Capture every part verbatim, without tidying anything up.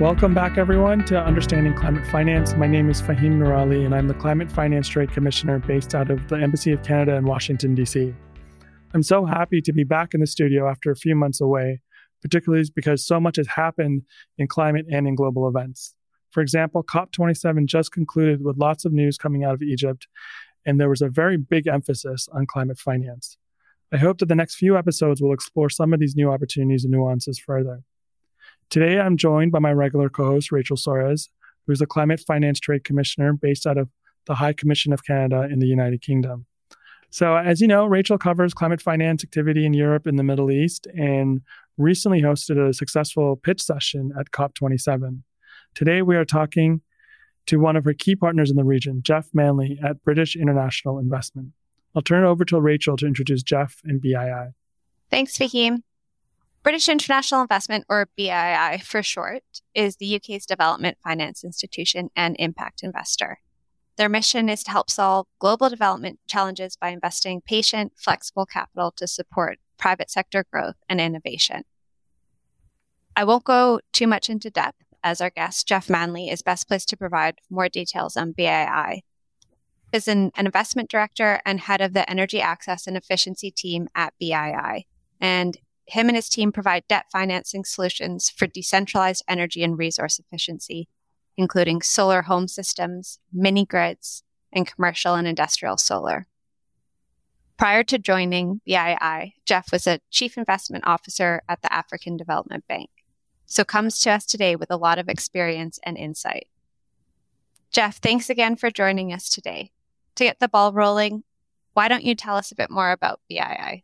Welcome back, everyone, to Understanding Climate Finance. My name is Fahim Noorali, and I'm the Climate Finance Trade Commissioner based out of the Embassy of Canada in Washington, D C. I'm so happy to be back in the studio after a few months away, particularly because so much has happened in climate and in global events. For example, COP twenty-seven just concluded with lots of news coming out of Egypt, and there was a very big emphasis on climate finance. I hope that the next few episodes will explore some of these new opportunities and nuances further. Today, I'm joined by my regular co-host, Rachel Soares, who is the Climate Finance Trade Commissioner based out of the High Commission of Canada in the United Kingdom. So as you know, Rachel covers climate finance activity in Europe and the Middle East and recently hosted a successful pitch session at COP twenty-seven. Today, we are talking to one of her key partners in the region, Jeff Manley at British International Investment. I'll turn it over to Rachel to introduce Jeff and B I I. Thanks, Fahim. British International Investment, or B I I for short, is the U K's development finance institution and impact investor. Their mission is to help solve global development challenges by investing patient, flexible capital to support private sector growth and innovation. I won't go too much into depth, as our guest, Jeff Manley, is best placed to provide more details on B I I. He is an, an investment director and head of the Energy Access and Efficiency team at B I I, and him and his team provide debt financing solutions for decentralized energy and resource efficiency, including solar home systems, mini grids, and commercial and industrial solar. Prior to joining B I I, Jeff was a chief investment officer at the African Development Bank, so comes to us today with a lot of experience and insight. Jeff, thanks again for joining us today. To get the ball rolling, why don't you tell us a bit more about B I I?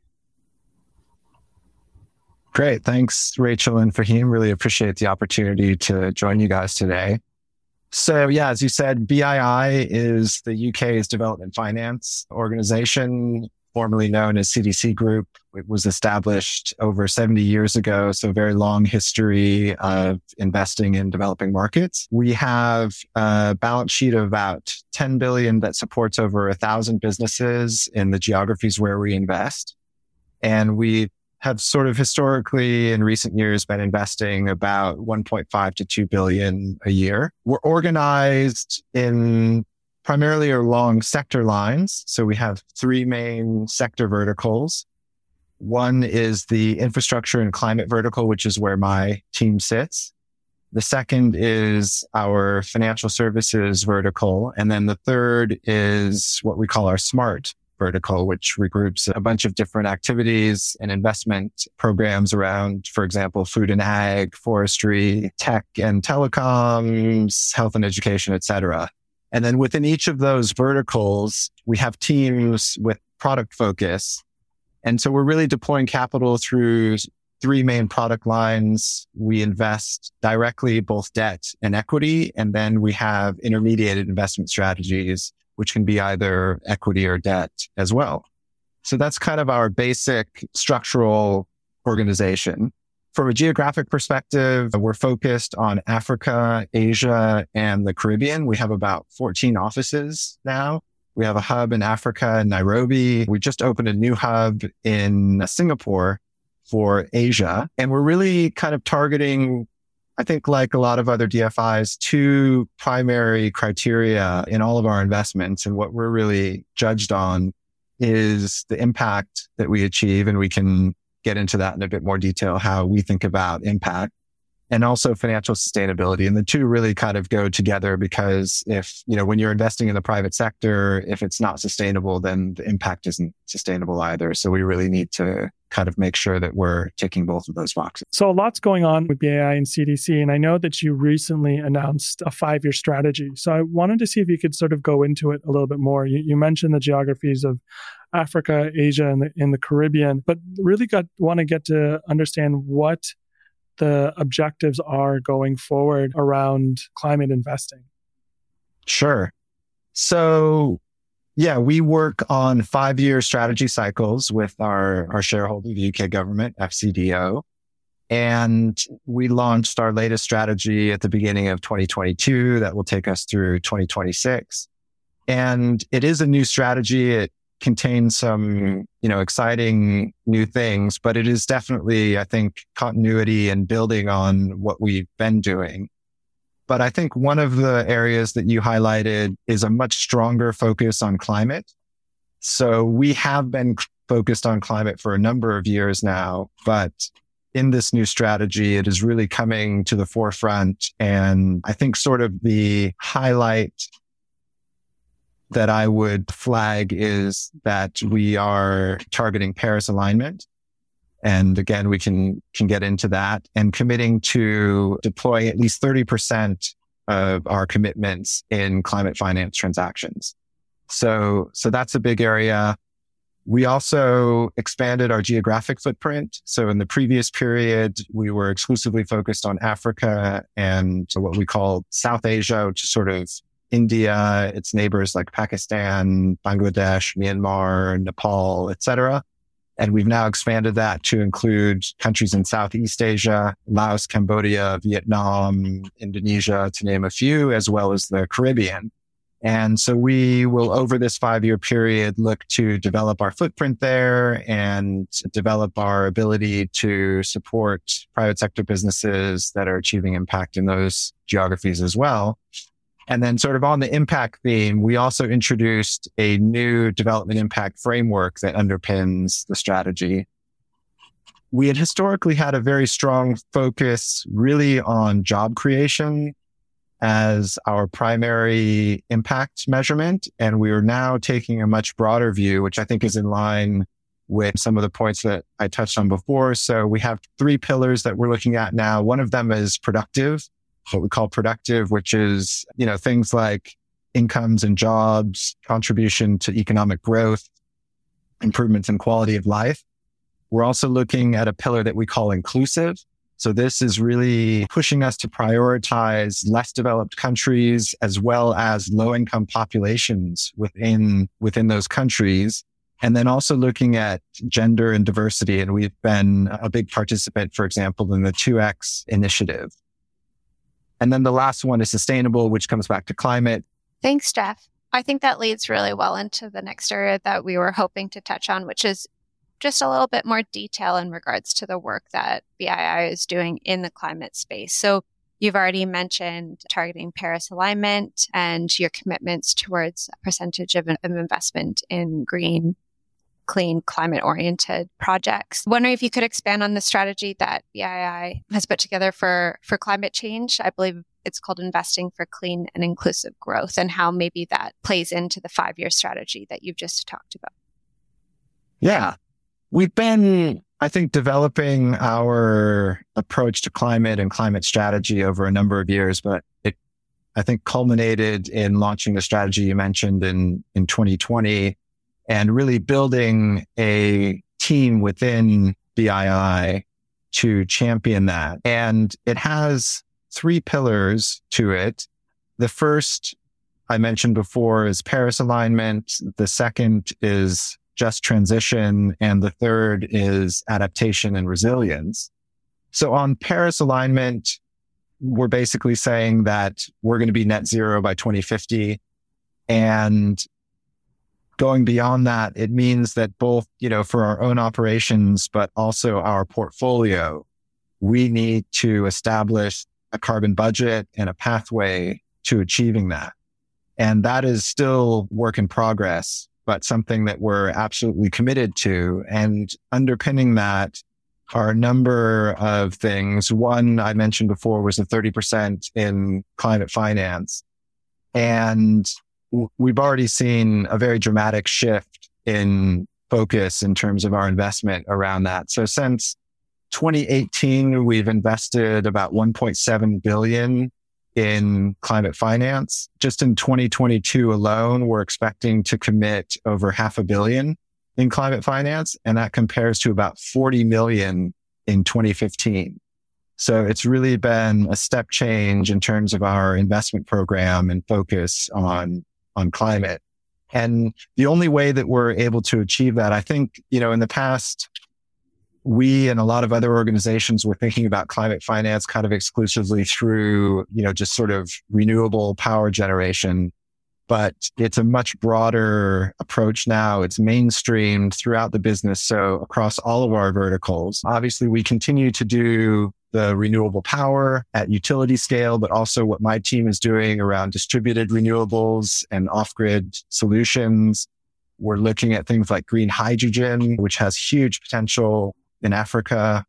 Great. Thanks, Rachel and Fahim. Really appreciate the opportunity to join you guys today. So yeah, as you said, B I I is the U K's development finance organization, formerly known as C D C Group. It was established over seventy years ago, so a very long history of investing in developing markets. We have a balance sheet of about ten billion dollars that supports over one thousand businesses in the geographies where we invest. And we have sort of historically in recent years been investing about one point five to two billion a year. We're organized in primarily along sector lines. So we have three main sector verticals. One is the infrastructure and climate vertical, which is where my team sits. The second is our financial services vertical. And then the third is what we call our smart vertical, which regroups a bunch of different activities and investment programs around, for example, food and ag, forestry, tech and telecoms, health and education, et cetera. And then within each of those verticals, we have teams with product focus. And so we're really deploying capital through three main product lines. We invest directly both debt and equity, and then we have intermediated investment strategies, which can be either equity or debt as well. So that's kind of our basic structural organization. From a geographic perspective, we're focused on Africa, Asia, and the Caribbean. We have about fourteen offices now. We have a hub in Africa in Nairobi. We just opened a new hub in Singapore for Asia. And we're really kind of targeting, I think, like a lot of other D F Is, two primary criteria in all of our investments. And what we're really judged on is the impact that we achieve. And we can get into that in a bit more detail, how we think about impact, and also financial sustainability. And the two really kind of go together because if, you know, when you're investing in the private sector, if it's not sustainable, then the impact isn't sustainable either. So we really need to kind of make sure that we're ticking both of those boxes. So a lot's going on with B I I and C D C, and I know that you recently announced a five-year strategy. So I wanted to see if you could sort of go into it a little bit more. You, you mentioned the geographies of Africa, Asia, and the, in the Caribbean, but really got want to get to understand what the objectives are going forward around climate investing. Sure. So yeah, we work on five-year strategy cycles with our, our shareholder, the U K government, F C D O. And we launched our latest strategy at the beginning of twenty twenty-two that will take us through twenty twenty-six. And it is a new strategy. It contains some, you know, exciting new things, but it is definitely, I think, continuity and building on what we've been doing. But I think one of the areas that you highlighted is a much stronger focus on climate. So we have been focused on climate for a number of years now, but in this new strategy, it is really coming to the forefront. And I think sort of the highlight that I would flag is that we are targeting Paris alignment. And again, we can, can get into that, and committing to deploying at least thirty percent of our commitments in climate finance transactions. So, so that's a big area. We also expanded our geographic footprint. So in the previous period, we were exclusively focused on Africa and what we call South Asia, which is sort of India, its neighbors like Pakistan, Bangladesh, Myanmar, Nepal, et cetera. And we've now expanded that to include countries in Southeast Asia, Laos, Cambodia, Vietnam, Indonesia, to name a few, as well as the Caribbean. And so we will, over this five-year period, look to develop our footprint there and develop our ability to support private sector businesses that are achieving impact in those geographies as well. And then sort of on the impact theme, we also introduced a new development impact framework that underpins the strategy. We had historically had a very strong focus really on job creation as our primary impact measurement. And we are now taking a much broader view, which I think is in line with some of the points that I touched on before. So we have three pillars that we're looking at now. One of them is productive, what we call productive, which is, you know, things like incomes and jobs, contribution to economic growth, improvements in quality of life. We're also looking at a pillar that we call inclusive. So this is really pushing us to prioritize less developed countries as well as low income populations within, within those countries. And then also looking at gender and diversity. And we've been a big participant, for example, in the two X initiative. And then the last one is sustainable, which comes back to climate. Thanks, Jeff. I think that leads really well into the next area that we were hoping to touch on, which is just a little bit more detail in regards to the work that B I I is doing in the climate space. So you've already mentioned targeting Paris alignment and your commitments towards a percentage of, of investment in green, clean, climate-oriented projects. Wondering if you could expand on the strategy that B I I has put together for, for climate change. I believe it's called Investing for Clean and Inclusive Growth, and how maybe that plays into the five-year strategy that you've just talked about. Yeah. We've been, I think, developing our approach to climate and climate strategy over a number of years, but it, I think, culminated in launching the strategy you mentioned in, in twenty twenty and really building a team within B I I to champion that. And it has three pillars to it. The first I mentioned before is Paris alignment. The second is just transition. And the third is adaptation and resilience. So on Paris alignment, we're basically saying that we're going to be net zero by twenty fifty. And going beyond that, it means that both, you know, for our own operations, but also our portfolio, we need to establish a carbon budget and a pathway to achieving that. And that is still work in progress, but something that we're absolutely committed to. And underpinning that are a number of things. One I mentioned before was the thirty percent in climate finance. And we've already seen a very dramatic shift in focus in terms of our investment around that. So since twenty eighteen, we've invested about one point seven billion in climate finance. Just in twenty twenty-two alone, we're expecting to commit over half a billion in climate finance. And that compares to about forty million in twenty fifteen. So it's really been a step change in terms of our investment program and focus on, on climate. And the only way that we're able to achieve that, I think, you know, in the past, we and a lot of other organizations were thinking about climate finance kind of exclusively through, you know, just sort of renewable power generation. But it's a much broader approach now. It's mainstreamed throughout the business. So across all of our verticals, obviously we continue to do the renewable power at utility scale, but also what my team is doing around distributed renewables and off-grid solutions. We're looking at things like green hydrogen, which has huge potential in Africa.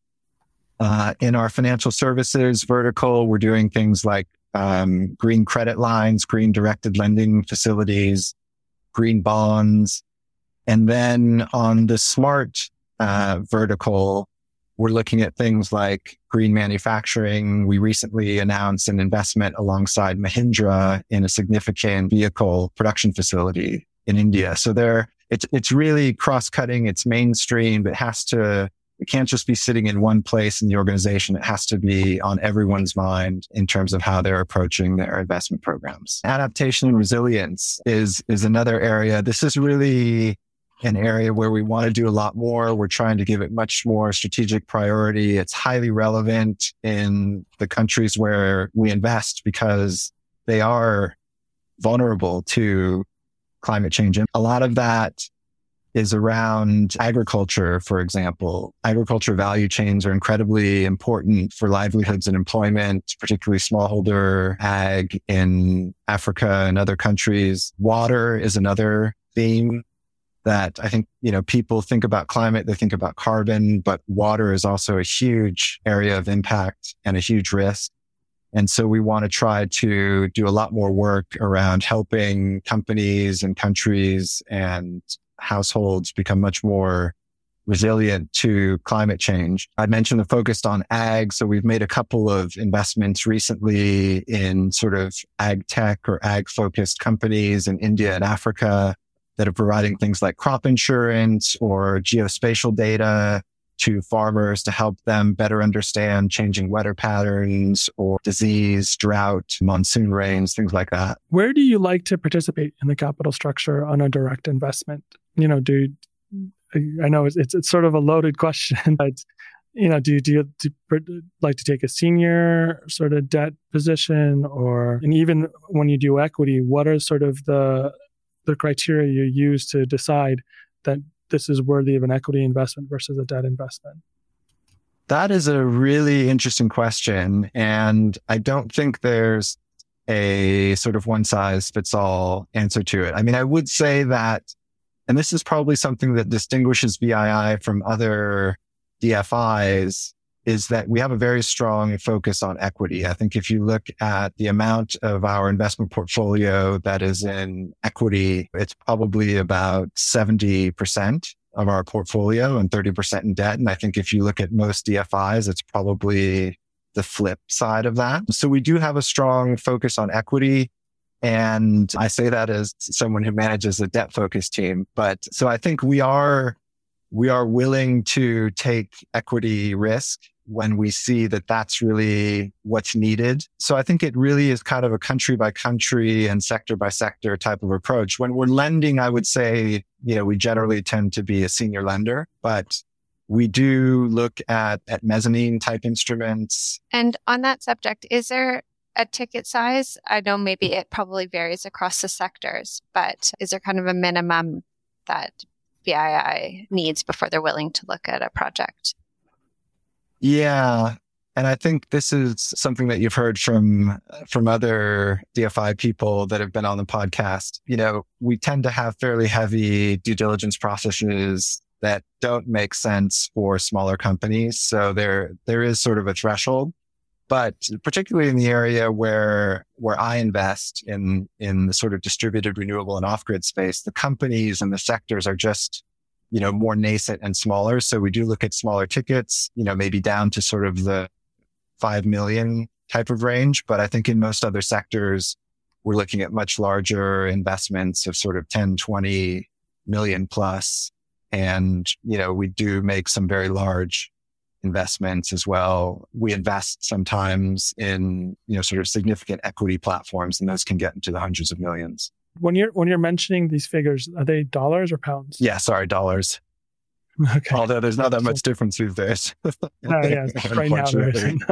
Uh, in our financial services vertical, we're doing things like um, green credit lines, green directed lending facilities, green bonds. And then on the smart uh, vertical, we're looking at things like green manufacturing. We recently announced an investment alongside Mahindra in a significant vehicle production facility in India. So there, it's it's really cross-cutting. It's mainstream. It has to. It can't just be sitting in one place in the organization. It has to be on everyone's mind in terms of how they're approaching their investment programs. Adaptation and resilience is is another area. This is really an area where we want to do a lot more. We're trying to give it much more strategic priority. It's highly relevant in the countries where we invest because they are vulnerable to climate change. And a lot of that is around agriculture, for example. Agriculture value chains are incredibly important for livelihoods and employment, particularly smallholder ag in Africa and other countries. Water is another theme that I think, you know, people think about climate, they think about carbon, but water is also a huge area of impact and a huge risk. And so we want to try to do a lot more work around helping companies and countries and households become much more resilient to climate change. I mentioned the focus on ag. So we've made a couple of investments recently in sort of ag tech or ag focused companies in India and Africa that are providing things like crop insurance or geospatial data to farmers to help them better understand changing weather patterns or disease, drought, monsoon rains, things like that. Where do you like to participate in the capital structure on a direct investment? You know, do I know it's it's, it's sort of a loaded question, but you know, do do you do you like to take a senior sort of debt position, or and even when you do equity, what are sort of the the criteria you use to decide that this is worthy of an equity investment versus a debt investment? That is a really interesting question. And I don't think there's a sort of one size fits all answer to it. I mean, I would say that, and this is probably something that distinguishes B I I from other D F Is, is that we have a very strong focus on equity. I think if you look at the amount of our investment portfolio that is in equity, it's probably about seventy percent of our portfolio and thirty percent in debt. And I think if you look at most D F Is, it's probably the flip side of that. So we do have a strong focus on equity. And I say that as someone who manages a debt focused team. But so I think we are We are willing to take equity risk when we see that that's really what's needed. So I think it really is kind of a country by country and sector by sector type of approach. When we're lending, I would say, you know, we generally tend to be a senior lender, but we do look at, at mezzanine type instruments. And on that subject, is there a ticket size? I know maybe it probably varies across the sectors, but is there kind of a minimum that B I I needs before they're willing to look at a project? Yeah. And I think this is something that you've heard from, from other D F I people that have been on the podcast. You know, we tend to have fairly heavy due diligence processes that don't make sense for smaller companies. So there, there is sort of a threshold, but particularly in the area where, where I invest in, in the sort of distributed renewable and off-grid space, the companies and the sectors are just, you know, more nascent and smaller. So we do look at smaller tickets, you know, maybe down to sort of the five million type of range. But I think in most other sectors, we're looking at much larger investments of sort of ten, twenty million plus. And, you know, we do make some very large investments as well. We invest sometimes in, you know, sort of significant equity platforms, and those can get into the hundreds of millions. When you're when you're mentioning these figures, are they dollars or pounds? Yeah, sorry, dollars. Okay. Although there's not that much difference these days. Oh, yeah, right now there isn't.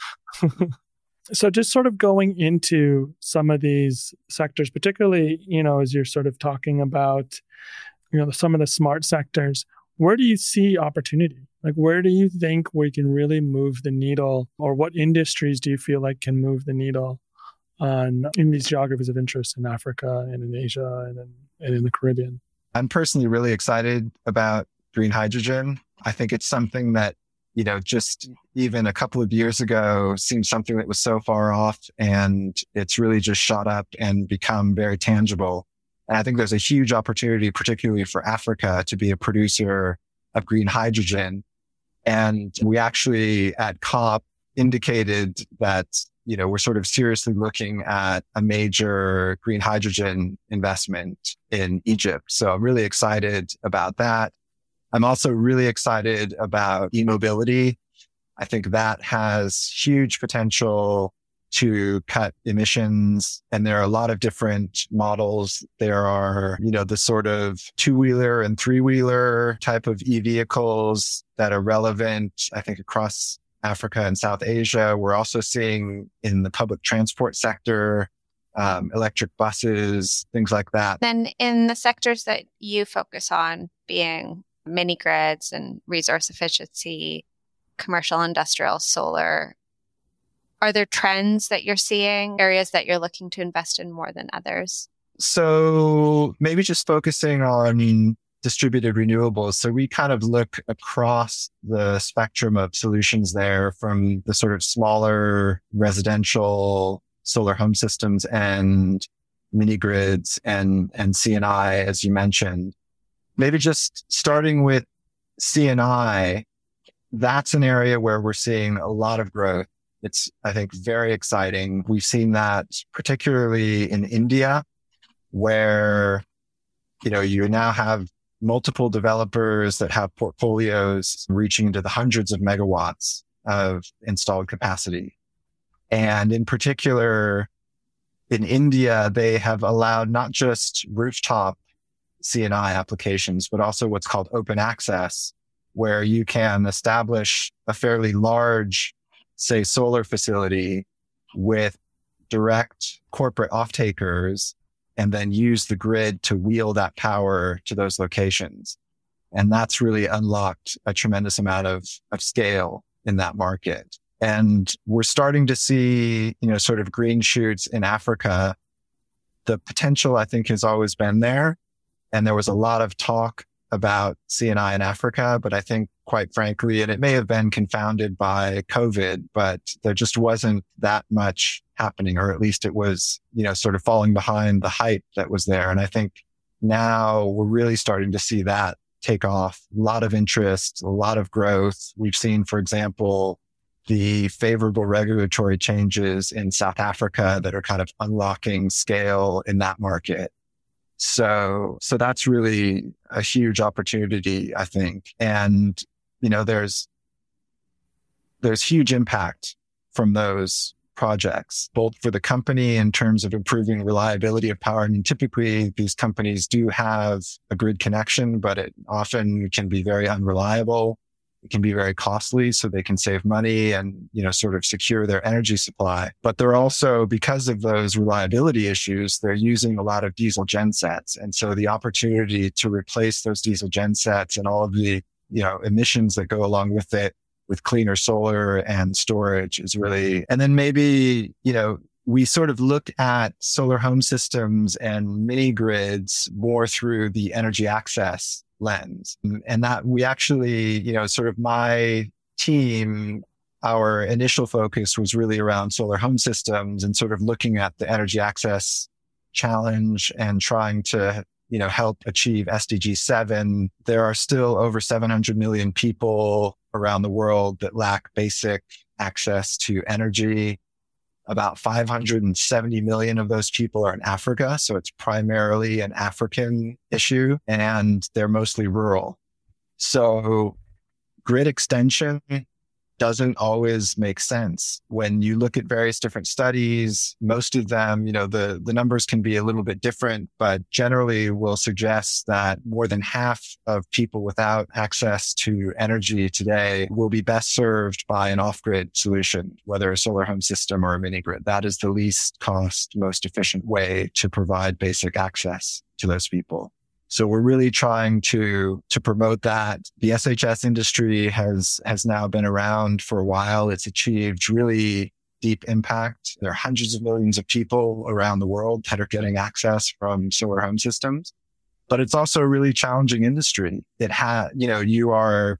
So just sort of going into some of these sectors, particularly, you know, as you're sort of talking about, you know, some of the smart sectors, Where do you see opportunity? Like, where do you think we can really move the needle, or what industries do you feel like can move the needle on in these geographies of interest in Africa and in Asia and in, and in the Caribbean? I'm personally really excited about green hydrogen. I think it's something that, you know, just even a couple of years ago seemed something that was so far off, and it's really just shot up and become very tangible. And I think there's a huge opportunity, particularly for Africa, to be a producer of green hydrogen. And we actually at COP indicated that, you know, we're sort of seriously looking at a major green hydrogen investment in Egypt. So I'm really excited about that. I'm also really excited about e-mobility. I think that has huge potential to cut emissions. And there are a lot of different models. There are, you know, the sort of two-wheeler and three-wheeler type of e-vehicles that are relevant, I think, across Africa and South Asia. We're also seeing in the public transport sector, um, electric buses, things like that. Then in the sectors that you focus on, being mini grids and resource efficiency, commercial, industrial, solar, are there trends that you're seeing, areas that you're looking to invest in more than others? So maybe just focusing on distributed renewables. So we kind of look across the spectrum of solutions there, from the sort of smaller residential solar home systems and mini grids and, and C and I, as you mentioned. Maybe just starting with C and I, that's an area where we're seeing a lot of growth. It's, I think, very exciting. We've seen that particularly in India, where, you know, you now have multiple developers that have portfolios reaching into the hundreds of megawatts of installed capacity. And in particular, in India, they have allowed not just rooftop C and I applications, but also what's called open access, where you can establish a fairly large, say, solar facility with direct corporate off-takers and then use the grid to wheel that power to those locations. And that's really unlocked a tremendous amount of, of scale in that market. And we're starting to see, you know, sort of green shoots in Africa. The potential, I think, has always been there. And there was a lot of talk about C and I in Africa, but I think, quite frankly, and it may have been confounded by COVID, but there just wasn't that much happening, or at least it was, you know, sort of falling behind the hype that was there. And I think now we're really starting to see that take off. A lot of interest, a lot of growth. We've seen, for example, the favorable regulatory changes in South Africa that are kind of unlocking scale in that market. So, so that's really a huge opportunity, I think. And, you know, there's, there's huge impact from those projects, both for the company in terms of improving reliability of power. I mean, typically these companies do have a grid connection, but it often can be very unreliable. It can be very costly, so they can save money and, you know, sort of secure their energy supply. But they're also, because of those reliability issues, they're using a lot of diesel gensets. And so the opportunity to replace those diesel gensets and all of the, you know, emissions that go along with it with cleaner solar and storage is really, and then maybe, you know, we sort of look at solar home systems and mini grids more through the energy access lens. And that we actually, you know, sort of my team, our initial focus was really around solar home systems and sort of looking at the energy access challenge and trying to, you know, help achieve S D G seven. There are still over seven hundred million people around the world that lack basic access to energy. About five hundred seventy million of those people are in Africa. So it's primarily an African issue, and they're mostly rural. So grid extension doesn't always make sense. When you look at various different studies, most of them, you know, the, the numbers can be a little bit different, but generally will suggest that more than half of people without access to energy today will be best served by an off-grid solution, whether a solar home system or a mini grid. That is the least cost, most efficient way to provide basic access to those people. So we're really trying to to promote that. The S H S industry has has now been around for a while. It's achieved really deep impact. There are hundreds of millions of people around the world that are getting access from solar home systems. But it's also a really challenging industry. It ha, you know, you are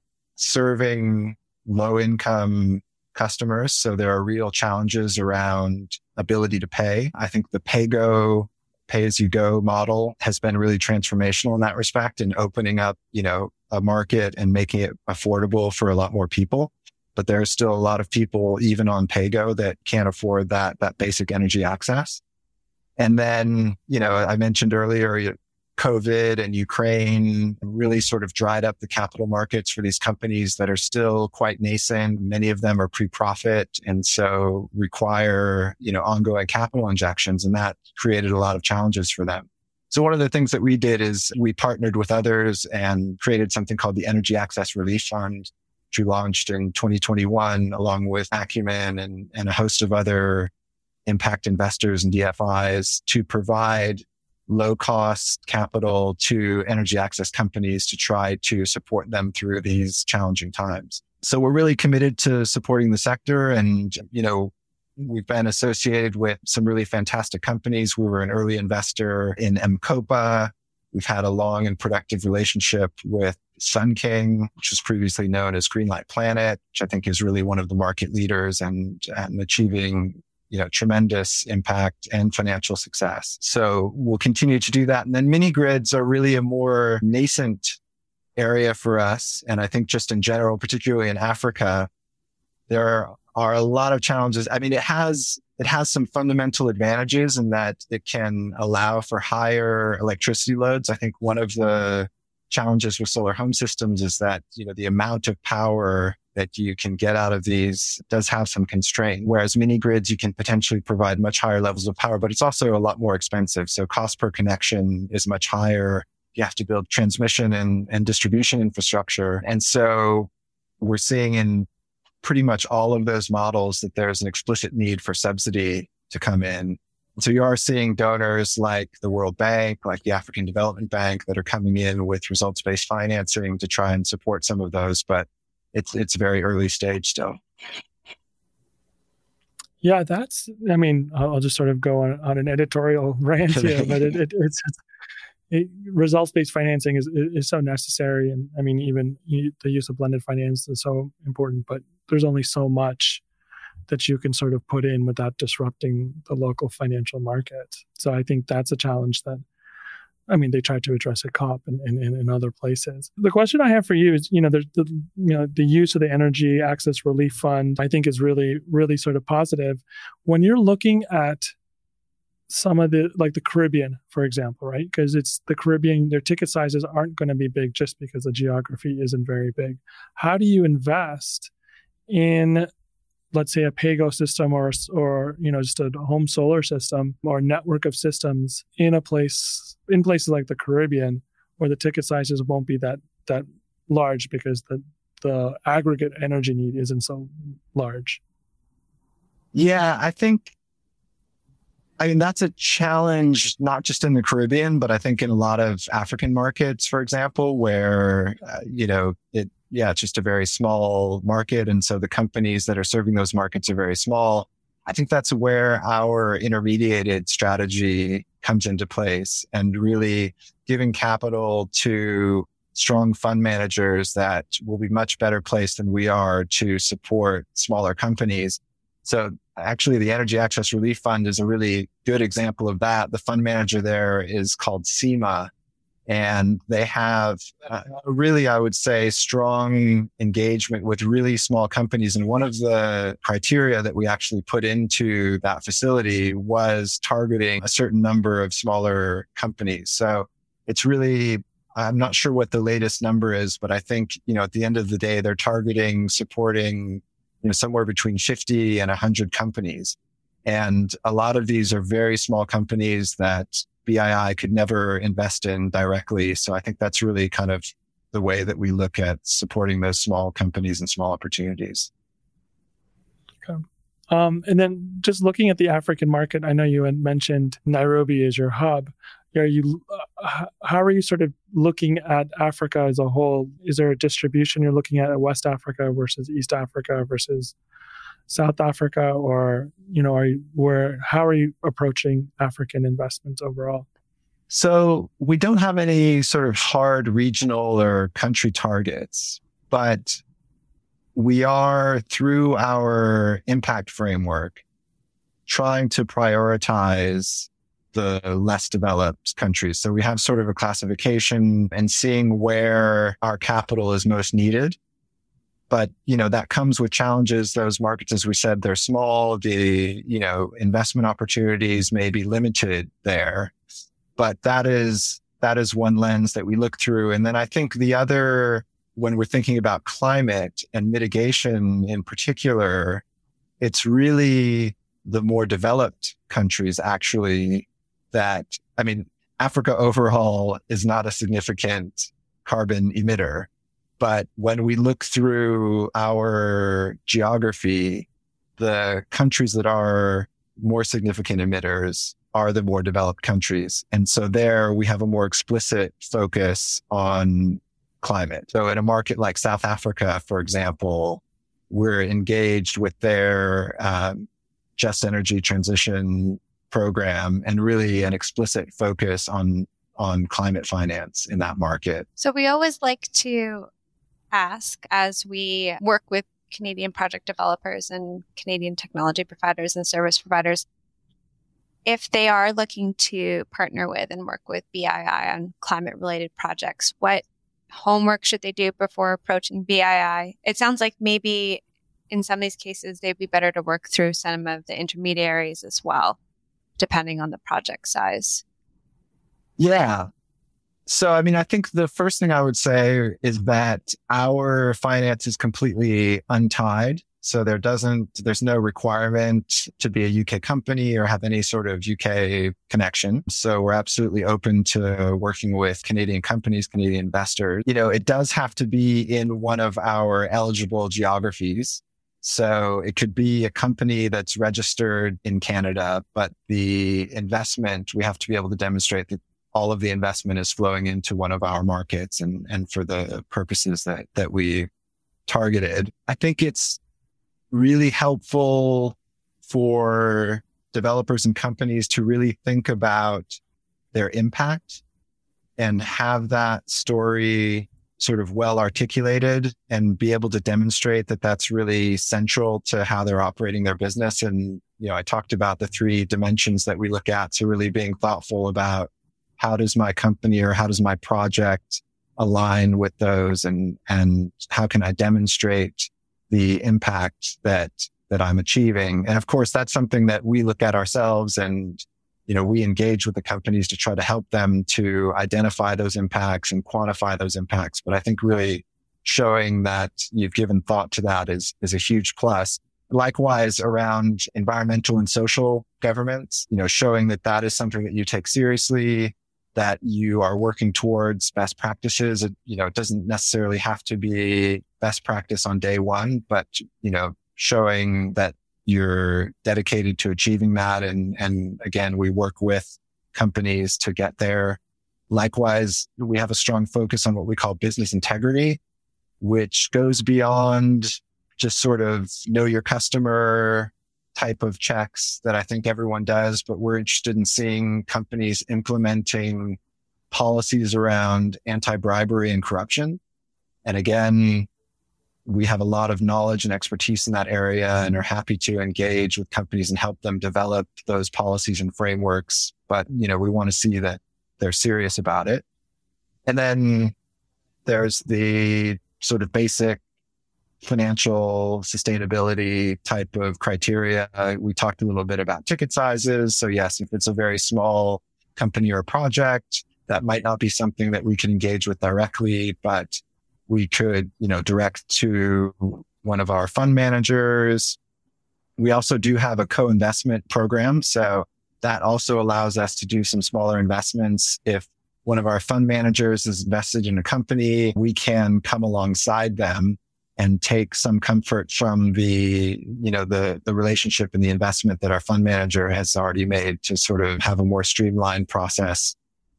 serving low income customers. So there are real challenges around ability to pay. I think the PayGo, pay-as-you-go model has been really transformational in that respect and opening up, you know, a market and making it affordable for a lot more people. But there are still a lot of people, even on PayGo, that can't afford that, that basic energy access. And then, you know, I mentioned earlier, COVID and Ukraine really sort of dried up the capital markets for these companies that are still quite nascent. Many of them are pre-profit and so require, you know, ongoing capital injections, and that created a lot of challenges for them. So one of the things that we did is we partnered with others and created something called the Energy Access Relief Fund, which we launched in twenty twenty-one along with Acumen and, and a host of other impact investors and D F Is to provide low-cost capital to energy access companies to try to support them through these challenging times. So we're really committed to supporting the sector. And, you know, we've been associated with some really fantastic companies. We were an early investor in M-Kopa. We've had a long and productive relationship with Sun King, which was previously known as Greenlight Planet, which I think is really one of the market leaders and, and achieving you know, tremendous impact and financial success. So we'll continue to do that. And then mini grids are really a more nascent area for us. And I think just in general, particularly in Africa, there are a lot of challenges. I mean, it has, it has some fundamental advantages in that it can allow for higher electricity loads. I think one of the challenges with solar home systems is that, you know, the amount of power that you can get out of these does have some constraint. Whereas mini grids, you can potentially provide much higher levels of power, but it's also a lot more expensive. So cost per connection is much higher. You have to build transmission and, and distribution infrastructure. And so we're seeing in pretty much all of those models that there's an explicit need for subsidy to come in. So you are seeing donors like the World Bank, like the African Development Bank that are coming in with results-based financing to try and support some of those. But It's it's very early stage still. Yeah, that's, I mean, I'll, I'll just sort of go on, on an editorial rant here, but it, it, it's, it, results-based financing is, is so necessary. And I mean, even the use of blended finance is so important, but there's only so much that you can sort of put in without disrupting the local financial market. So I think that's a challenge that, I mean, they tried to address at COP and in, in, in other places. The question I have for you is, you know, there's the, you know, the use of the Energy Access Relief Fund, I think is really, really sort of positive. When you're looking at some of the, like the Caribbean, for example, right? Because it's the Caribbean, their ticket sizes aren't going to be big just because the geography isn't very big. How do you invest in, let's say, a PayGo system or, or, you know, just a home solar system or network of systems in a place, in places like the Caribbean, where the ticket sizes won't be that, that large because the, the aggregate energy need isn't so large? Yeah, I think, I mean, that's a challenge, not just in the Caribbean, but I think in a lot of African markets, for example, where, uh, you know, it, yeah, it's just a very small market. And so the companies that are serving those markets are very small. I think that's where our intermediated strategy comes into place and really giving capital to strong fund managers that will be much better placed than we are to support smaller companies. So actually the Energy Access Relief Fund is a really good example of that. The fund manager there is called SEMA. And they have uh, really, I would say, strong engagement with really small companies. And one of the criteria that we actually put into that facility was targeting a certain number of smaller companies. So it's really, I'm not sure what the latest number is, but I think, you know, at the end of the day, they're targeting, supporting, you know, somewhere between fifty and one hundred companies. And a lot of these are very small companies that B I I could never invest in directly. So I think that's really kind of the way that we look at supporting those small companies and small opportunities. Okay. Um, and then just looking at the African market, I know you had mentioned Nairobi as your hub. Are you, how are you sort of looking at Africa as a whole? Is there a distribution you're looking at at West Africa versus East Africa versus South Africa, or, you know, are you, where, how are you approaching African investments overall? So we don't have any sort of hard regional or country targets, but we are, through our impact framework, trying to prioritize the less developed countries. So we have sort of a classification and seeing where our capital is most needed. But, you know, that comes with challenges. Those markets, as we said, they're small. The, you know, investment opportunities may be limited there. But that is, that is one lens that we look through. And then I think the other, when we're thinking about climate and mitigation in particular, it's really the more developed countries actually that, I mean, Africa overall is not a significant carbon emitter. But when we look through our geography, the countries that are more significant emitters are the more developed countries. And so there we have a more explicit focus on climate. So in a market like South Africa, for example, we're engaged with their um, just energy transition program and really an explicit focus on, on climate finance in that market. So we always like to ask, as we work with Canadian project developers and Canadian technology providers and service providers, if they are looking to partner with and work with B I I on climate-related projects, what homework should they do before approaching B I I? It sounds like maybe in some of these cases, they'd be better to work through some of the intermediaries as well, depending on the project size. Yeah. So, I mean, I think the first thing I would say is that our finance is completely untied. So there doesn't, there's no requirement to be a U K company or have any sort of U K connection. So we're absolutely open to working with Canadian companies, Canadian investors. You know, it does have to be in one of our eligible geographies. So it could be a company that's registered in Canada, but the investment, we have to be able to demonstrate that all of the investment is flowing into one of our markets and, and for the purposes that, that we targeted. I think it's really helpful for developers and companies to really think about their impact and have that story sort of well articulated and be able to demonstrate that that's really central to how they're operating their business. And, you know, I talked about the three dimensions that we look at. So really being thoughtful about how does my company or how does my project align with those, and, and how can I demonstrate the impact that, that I'm achieving. And of course, that's something that we look at ourselves, and, you know, we engage with the companies to try to help them to identify those impacts and quantify those impacts. But I think really showing that you've given thought to that is, is a huge plus. Likewise, around environmental and social governance, you know, showing that that is something that you take seriously, that you are working towards best practices. It, you know, it doesn't necessarily have to be best practice on day one, but, you know, showing that you're dedicated to achieving that. And, and again, we work with companies to get there. Likewise, we have a strong focus on what we call business integrity, which goes beyond just sort of know your customer type of checks that I think everyone does, but we're interested in seeing companies implementing policies around anti-bribery and corruption. And again, we have a lot of knowledge and expertise in that area and are happy to engage with companies and help them develop those policies and frameworks. But, you know, we want to see that they're serious about it. And then there's the sort of basic financial sustainability type of criteria. Uh, we talked a little bit about ticket sizes. So yes, if it's a very small company or project, that might not be something that we can engage with directly, but we could, you know, direct to one of our fund managers. We also do have a co-investment program. So that also allows us to do some smaller investments. If one of our fund managers is invested in a company, we can come alongside them and take some comfort from the, you know, the, the relationship and the investment that our fund manager has already made to sort of have a more streamlined process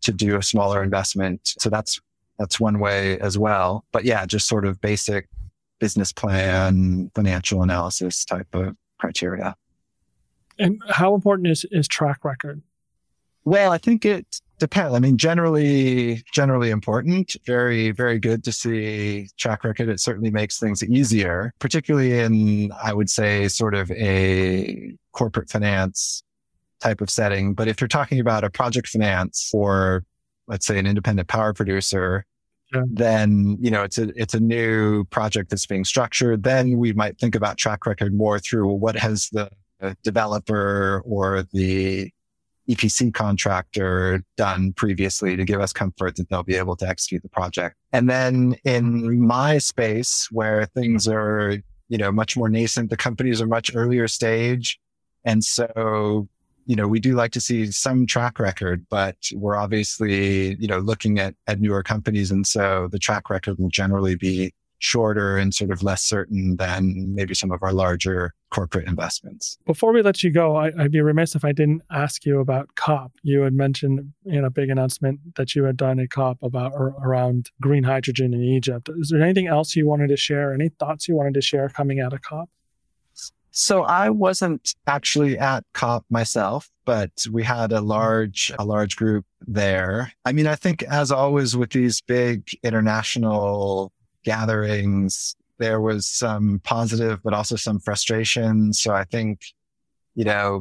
to do a smaller investment. So that's that's one way as well. But yeah, just sort of basic business plan, financial analysis type of criteria. And how important is, is track record? Well, I think it depends. I mean, generally, generally important. Very, very good to see track record. It certainly makes things easier, particularly in, I would say, sort of a corporate finance type of setting. But if you're talking about a project finance for, let's say, an independent power producer, yeah. then, you know, it's a, it's a new project that's being structured. Then we might think about track record more through what has the developer or the E P C contractor done previously to give us comfort that they'll be able to execute the project. And then in my space where things are, you know, much more nascent, the companies are much earlier stage. And so, you know, we do like to see some track record, but we're obviously, you know, looking at, at newer companies. And so the track record will generally be shorter and sort of less certain than maybe some of our larger corporate investments. Before we let you go, I, I'd be remiss if I didn't ask you about COP. You had mentioned in a big announcement that you had done a COP about or around green hydrogen in Egypt. Is there anything else you wanted to share? Any thoughts you wanted to share coming out of COP? So I wasn't actually at COP myself, but we had a large, a large group there. I mean, I think as always with these big international gatherings, there was some positive, but also some frustration. So I think, you know,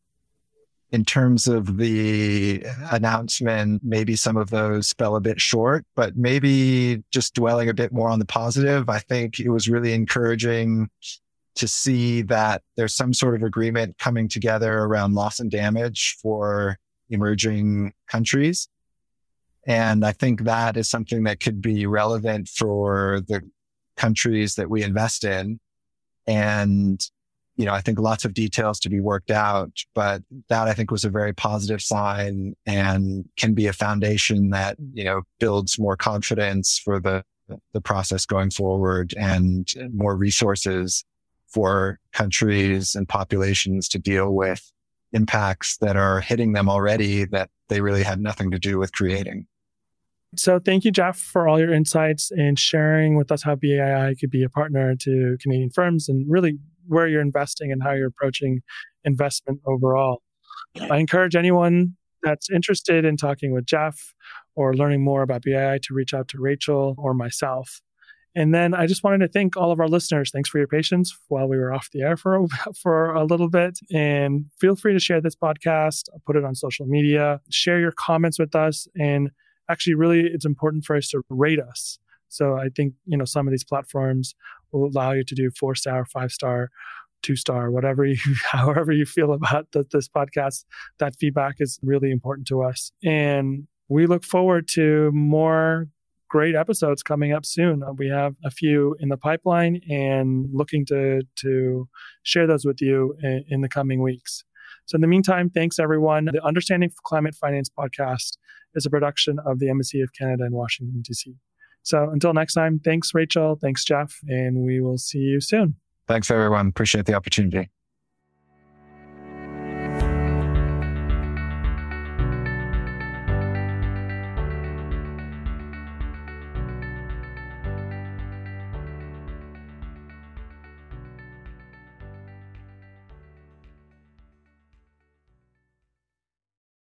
in terms of the announcement, maybe some of those fell a bit short, but maybe just dwelling a bit more on the positive. I think it was really encouraging to see that there's some sort of agreement coming together around loss and damage for emerging countries. And I think that is something that could be relevant for the countries that we invest in. And, you know, I think lots of details to be worked out, but that I think was a very positive sign and can be a foundation that, you know, builds more confidence for the, the process going forward and more resources for countries and populations to deal with impacts that are hitting them already that they really had nothing to do with creating. So thank you, Jeff, for all your insights and sharing with us how B I I could be a partner to Canadian firms and really where you're investing and how you're approaching investment overall. I encourage anyone that's interested in talking with Jeff or learning more about B I I to reach out to Rachel or myself. And then I just wanted to thank all of our listeners. Thanks for your patience while we were off the air for a, for a little bit. And feel free to share this podcast, put it on social media, share your comments with us. And actually, really, it's important for us to rate us. So I think, you know, some of these platforms will allow you to do four star, five star, two star, whatever you, however you feel about the, this podcast. That feedback is really important to us. And we look forward to more great episodes coming up soon. We have a few in the pipeline and looking to to share those with you in, in the coming weeks. So in the meantime, thanks everyone. The Understanding Climate Finance podcast is a production of the Embassy of Canada in Washington, D C. So until next time, thanks Rachel, thanks Jeff, and we will see you soon. Thanks everyone. Appreciate the opportunity.